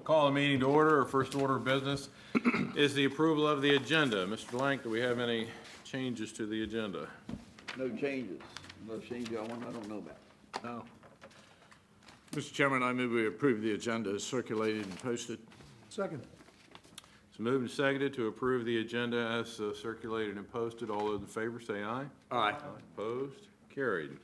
Call the meeting to order. Our first order of business is the approval of the agenda. Mr. Blank, do we have any changes to the agenda? No changes. Unless any y'all want, I don't know about. No. Mr. Chairman, I move we approve the agenda as circulated and posted. Second. It's moved and seconded to approve the agenda as circulated and posted. All those in favor say aye. Aye. Opposed? Carried.